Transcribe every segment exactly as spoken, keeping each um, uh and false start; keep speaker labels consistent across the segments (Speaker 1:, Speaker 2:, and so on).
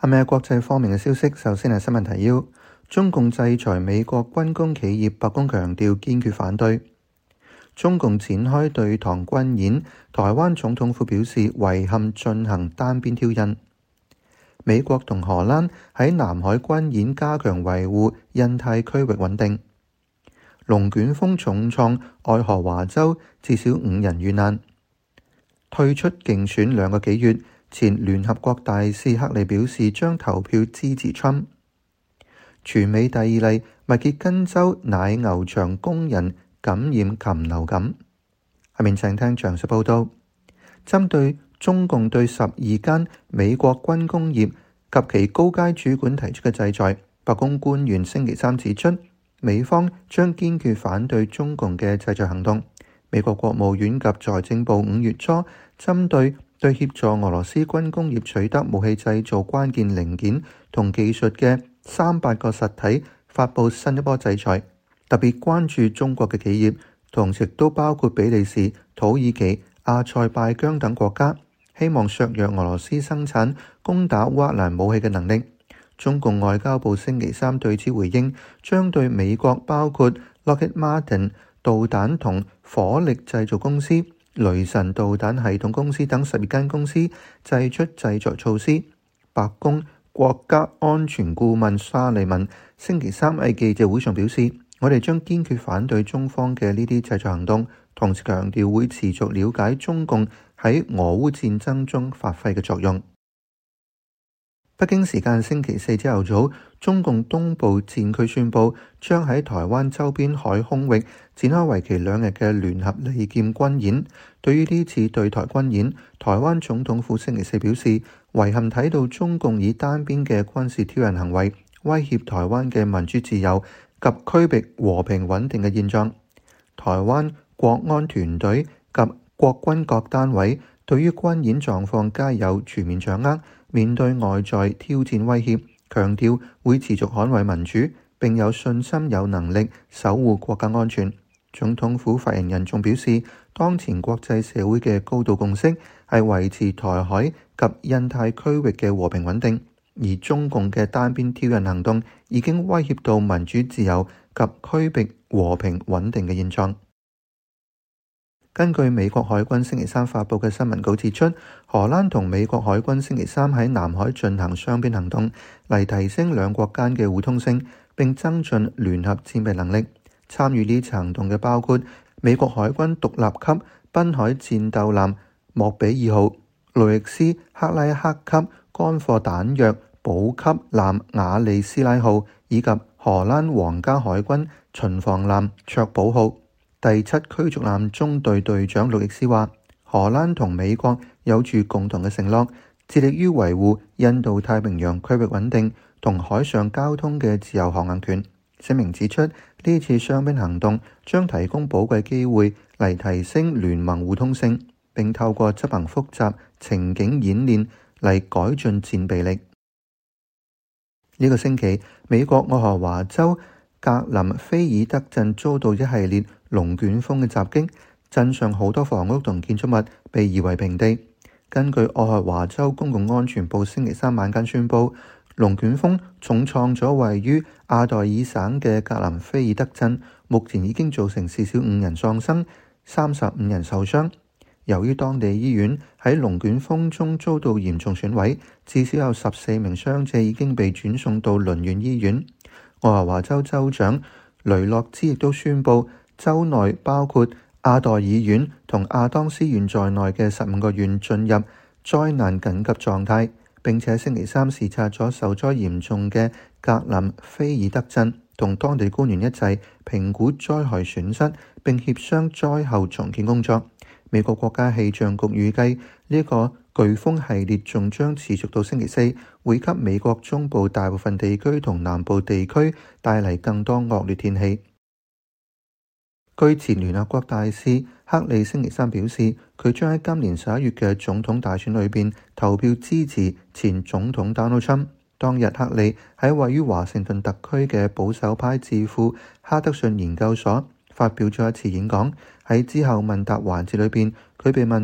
Speaker 1: 下面係國際方面嘅消息，首先係新聞提要。中共制裁美國軍工企業，白宮強調堅決反對。中共展開對台軍演，台灣總統府表示遺憾進行單邊挑釁。美國同荷蘭喺南海軍演，加強維護印太區域穩定。龍捲風重創愛荷華州，至少五人遇難。退出競選兩個幾月，前聯合國大使克里表示將投票支持川普。全美第二例密歇根州奶牛場工人感染禽流感。下面請聽詳細報道。針對中共對十二間美國軍工業及其高階主管提出嘅制裁，白宮官員星期三指出，美方將堅決反對中共嘅制裁行動。美國國務院及財政部五月初針對對協助俄羅斯軍工業取得武器製造關鍵零件同技術嘅三百個實體發布新一波制裁，特別關注中國嘅企業，同時都包括比利時、土耳其、阿塞拜疆等國家，希望削弱俄羅斯生產攻打烏克蘭武器嘅能力。中共外交部星期三對此回應，將對美國包括 Lockheed Martin 導彈同火力製造公司、雷神導彈系統公司等十二間公司祭出制裁措施。白宮國家安全顧問沙利文星期三喺記者會上表示，我哋將堅決反對中方嘅呢啲制裁行動，同時強調會持續了解中共喺俄烏戰爭中發揮嘅作用。北京時間星期四朝頭早，中共東部戰區宣布將喺台灣周邊海空域展開為期兩日嘅聯合利劍軍演。對於呢次對台軍演，台灣總統府星期四表示遺憾睇到中共以單邊嘅軍事挑釁行為威脅台灣嘅民主自由及區域和平穩定嘅現狀。台灣國安團隊及國軍各單位對於軍演狀況皆有全面掌握，面對外在挑戰威脅，強調會持續捍衛民主，並有信心有能力守護國家安全。總統府發言人仲表示，當前國際社會嘅高度共識係維持台海及印太區域嘅和平穩定，而中共嘅單邊挑釁行動已經威脅到民主自由及區域和平穩定嘅現狀。根據美國海軍星期三發佈嘅新聞稿指出，荷蘭同美國海軍星期三喺南海進行雙邊行動，嚟提升兩國間嘅互通性，並增進聯合戰備能力。參與呢次行動嘅包括美國海軍獨立級濱海戰鬥艦莫比爾號、路易斯克拉克級乾貨彈藥補給艦亞利斯拉號，以及荷蘭皇家海軍巡防艦卓寶號。第七驅逐艦中隊隊長路易斯話，荷蘭同美國有住共同嘅承諾，致力於維護印度太平洋區域穩定同海上交通嘅自由航行權。聲明指出，呢次雙邊行動將提供寶貴機會嚟提升聯盟互通性，並透過執行複雜情景演練嚟改進戰備力。呢個星期，美國愛荷華州格林菲爾德鎮遭到一系列龍捲風嘅襲擊，鎮上好多房屋同建築物被夷為平地。根據愛荷華州公共安全部星期三晚間宣布，龍捲風重創咗位於阿代爾省嘅格林菲爾德鎮，目前已經造成至少五人喪生，三十五人受傷。由於當地醫院喺龍捲風中遭到嚴重損毀，至少有十四名傷者已經被轉送到鄰縣醫院。愛荷華州州長雷諾茲亦都宣布，州內包括阿代爾縣同亞當斯縣在內嘅十五個縣進入災難緊急狀態，並且星期三視察咗受災嚴重嘅格林菲爾德鎮，同當地官員一齊評估災害損失，並協商災後重建工作。美國國家氣象局預計呢個颶風系列仲將持續到星期四，會給美國中部大部分地區同南部地區帶嚟更多惡劣天氣。據前聯合國大使克里星期三表示，佢將喺今年十一月嘅總統大選裏邊投票支持前總統 Donald Trump。當日克里喺位於華盛頓特區嘅保守派智庫哈德遜研究所發表咗一次演講。喺之後問答環節裏邊，佢被問及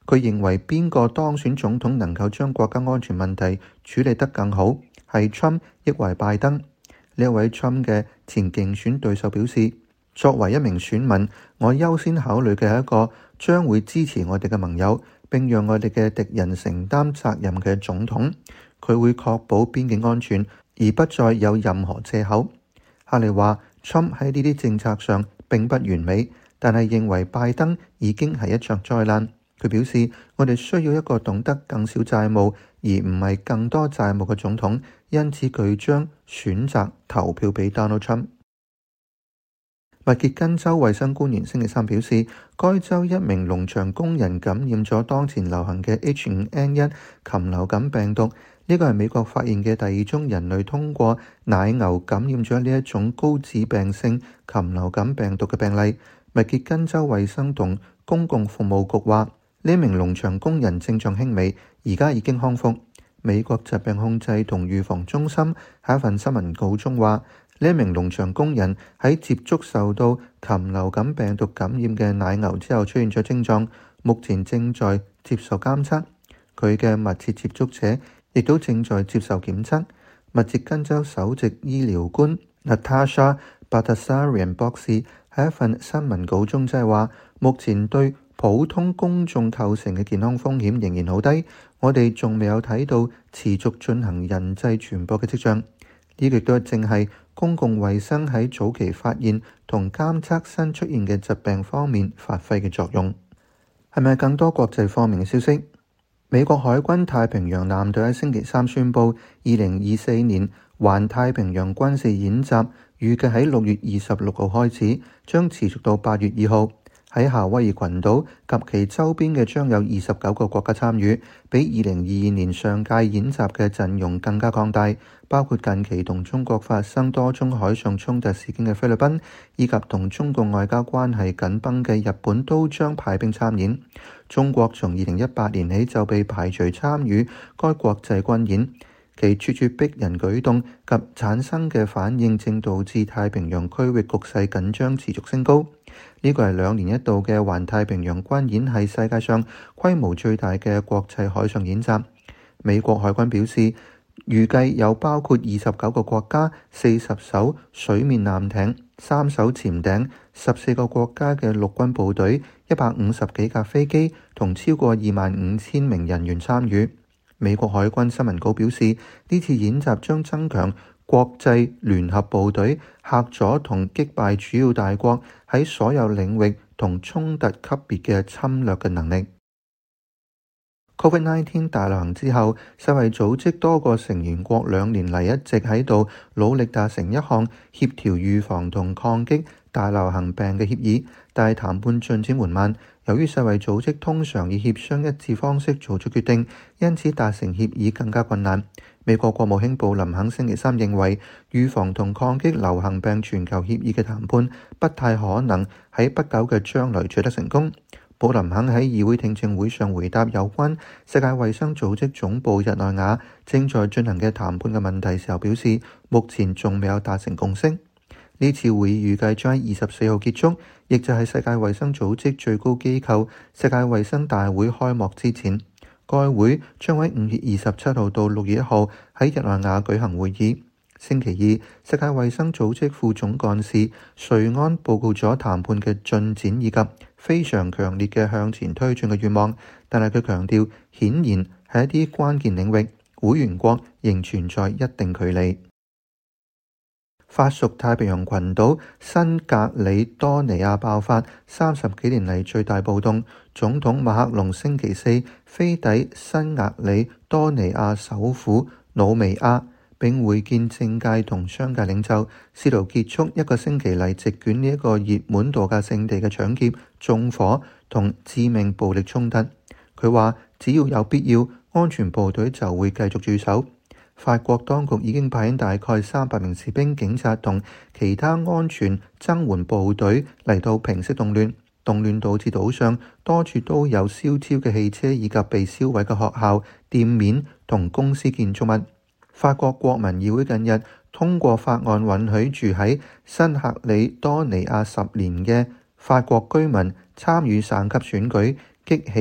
Speaker 1: 佢認為邊個當選總統能夠將國家安全問題處理得更好，係 Trump 抑或拜登。呢一位 Trump 嘅前競選對手表示，作為一名選民，我優先考慮嘅係一個將會支持我哋嘅盟友，並讓我哋嘅敵人承擔責任嘅總統。佢會確保邊境安全，而不再有任何藉口。哈利話 Trump 喺呢啲政策上並不完美，但係認為拜登已經係一場災難。佢表示，我哋需要一個懂得更少債務而唔係更多債務嘅總統，因此佢將選擇投票俾 Donald Trump。密歇根州衛生官員星期三表示，該州一名農場工人感染咗當前流行嘅 H 五 N 一 禽流感病毒，呢個係美國發現嘅第二宗人類通過奶牛感染咗呢一種高致病性禽流感病毒嘅病例。密歇根州衛生同公共服務局話，呢名農場工人症狀輕微，而家已經康復。美國疾病控制同預防中心喺一份新聞稿中話，呢一名農場工人喺接觸受到禽流感病毒感染嘅奶牛之後出現咗症狀，目前正在接受監測。佢嘅密切接觸者亦都正在接受檢測。密歇根州首席醫療官 Natasha Bagdasaryan 博士喺一份新聞稿中即係話，目前對普通公眾構成嘅健康風險仍然好低，我哋仲未有睇到持續進行人際傳播嘅跡象。呢個亦都正係公共衛生喺早期發現同監測新出現嘅疾病方面發揮嘅作用。係咪更多國際方面嘅消息？美國海軍太平洋艦隊喺星期三宣布，二零二四年環太平洋軍事演習預計喺六月二十六號開始，將持續到八月二號。喺夏威夷群島及其周邊嘅將有二十九個國家參與，比二零二二年上屆演習嘅陣容更加擴大，包括近期同中國發生多宗海上衝突事件嘅菲律賓，以及同中國外交關係緊繃嘅日本都將派兵參演。中國從二零一八年起就被排除參與該國際軍演，其咄咄逼人舉動及產生嘅反應正導致太平洋區域局勢緊張持續升高。呢個係兩年一度嘅環太平洋軍演，係世界上規模最大嘅國際海上演習。美國海軍表示，預計有包括二十九個國家、四十艘水面艦艇、三艘潛艇、十四個國家嘅陸軍部隊、一百五十幾架飛機同超過二萬五千名人員參與。美國海軍新聞稿表示，呢次演習將增強國際聯合部隊嚇阻同擊敗主要大國喺所有領域同衝突級別嘅侵略嘅能力。Covid 十九 大流行之後，世衛組織多個成員國兩年嚟一直喺度努力達成一項協調預防同抗擊大流行病嘅協議，但係談判進展緩慢。由於世衛組織通常以協商一致方式做出決定，因此達成協議更加困難。美國國務卿布林肯星期三認為，預防同抗擊流行病全球協議嘅談判不太可能喺不久嘅將來取得成功。布林肯喺議會聽證會上回答有關世界衛生組織總部日內瓦正在進行嘅談判嘅問題時候表示，目前仲未有達成共識。呢次會議預計將喺二十四號結束，亦就係世界衛生組織最高機構世界衛生大會開幕之前。該會將喺五月二十七號到六月一號喺日內瓦舉行會議。星期二，世界衛生組織副總幹事瑞安報告咗談判嘅進展以及非常強烈嘅向前推進嘅願望，但係佢強調，顯然喺一啲關鍵領域，會員國仍存在一定距離。法屬太平洋群島新格里多尼亞爆發三十幾年嚟最大暴動，總統馬克龍星期四飛抵新格里多尼亞首府努美亞，並會見政界同商界領袖，試圖結束一個星期嚟席捲呢一個熱門度假勝地嘅搶劫、縱火同致命暴力衝突。佢話只要有必要，安全部隊就會繼續駐守。法國當局已經派遣大概三百名士兵、警察同其他安全增援部隊嚟到平息動亂。動亂導致島上多處都有燒焦嘅汽車以及被燒毀嘅學校、店面同公司建築物。法國國民議會近日通過法案，允許住喺新克里多尼亞十年嘅法國居民參與省級選舉，激起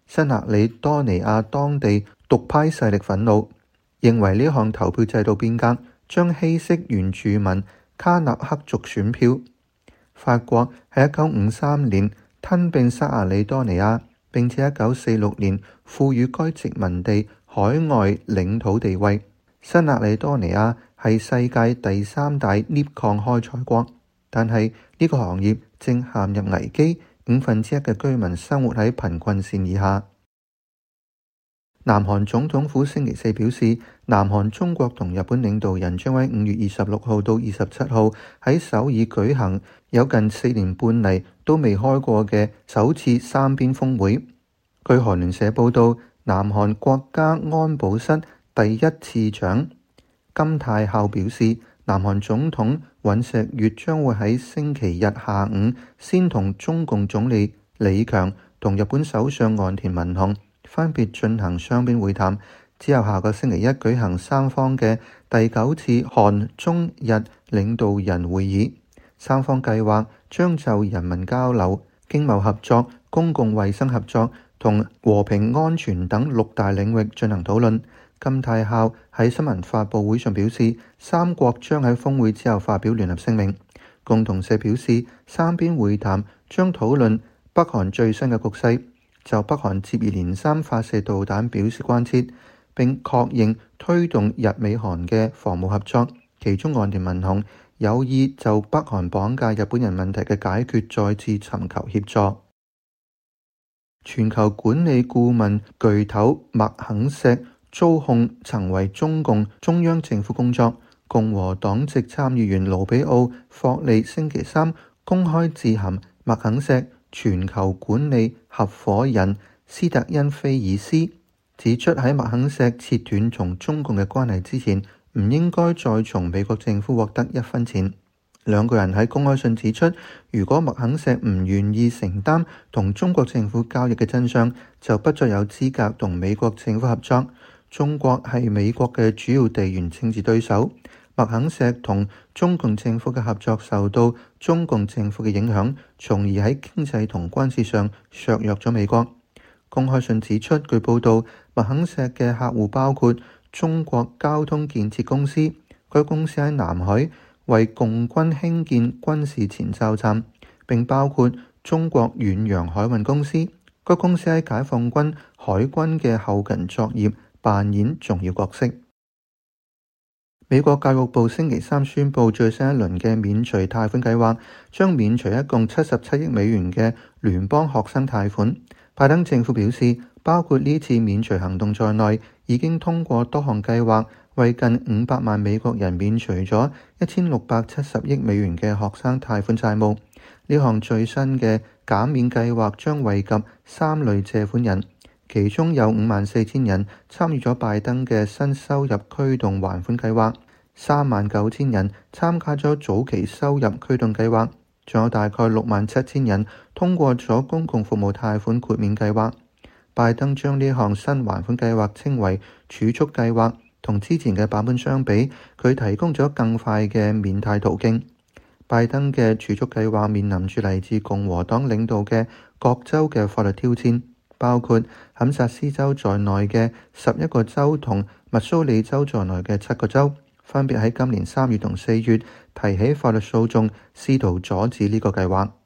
Speaker 1: 新喀里多尼亞當地獨派勢力憤怒，認為呢項投票制度變革將稀釋原住民卡納克族選票。法國喺一九五三年吞併新喀里多尼亞，並且一九四六年賦予該殖民地海外領土地位。新喀里多尼亞係世界第三大鎳礦開採國，但係呢個行業正陷入危機，五分之一嘅居民生活喺貧困線以下。南韓總統府星期四表示，南韓、中國同日本領導人將喺五月二十六號到二十七號喺首爾舉行有近四年半嚟都未開過嘅首次三邊峰會。據韓聯社報道，南韓國家安保室第一次長金泰孝表示，南韓總統尹錫悅將會喺星期日下午先同中共總理李強同日本首相岸田文雄分別進行雙邊會談，之後下個星期一舉行三方嘅第九次韓中日領導人會議。三方計劃將就人民交流、經貿合作、公共衛生合作同和平安全等六大領域進行討論。金泰孝喺新聞發佈會上表示，三國將喺峰會之後發表聯合聲明。共同社表示，三邊會談將討論北韓最新嘅局勢，就北韓接二連三發射導彈表示關切，並確認推動日美韓嘅防務合作。其中岸田文雄有意就北韓綁架日本人問題嘅解決再次尋求協助。全球管理顧問巨頭麥肯錫操控曾為中共中央政府工作。共和黨籍參議員盧比奧霍利星期三公開致函麥肯錫全球管理合夥人斯特恩菲爾斯，指出喺麥肯錫切斷同中共嘅關係之前，唔應該再從美國政府獲得一分錢。兩個人喺公開信指出，如果麥肯錫唔願意承擔同中國政府交易嘅真相，就不再有資格同美國政府合作。中國係美國嘅主要地緣政治對手，麥肯錫同中共政府嘅合作受到中共政府嘅影響，從而喺經濟同軍事上削弱咗美國。公開信指出，據報道，麥肯錫嘅客戶包括中國交通建設公司，該公司喺南海為共軍興建軍事前哨站，並包括中國遠洋海運公司，該公司喺解放軍海軍嘅後勤作業扮演重要角色。美國教育部星期三宣布最新一輪嘅免除貸款計劃，將免除一共七十七億美元嘅聯邦學生貸款。拜登政府表示，包括呢次免除行動在內，已經通過多項計劃，為近五百萬美國人免除咗一千六百七十億美元嘅學生貸款債務。呢項最新嘅減免計劃將惠及三類借款人，其中有五萬四千人參與咗拜登嘅新收入驅動還款計劃，三萬九千人參加咗早期收入驅動計劃，仲有大概六萬七千人通過咗公共服務貸款豁免計劃。拜登將呢項新還款計劃稱為儲蓄計劃，同之前嘅版本相比，佢提供咗更快嘅免貸途徑。拜登嘅儲蓄計劃面臨住嚟自共和黨領導嘅各州嘅法律挑戰，包括堪薩斯州在內嘅十一個州同密蘇里州在內嘅七個州，分別喺今年三月同四月提起法律訴訟，試圖阻止呢個計劃。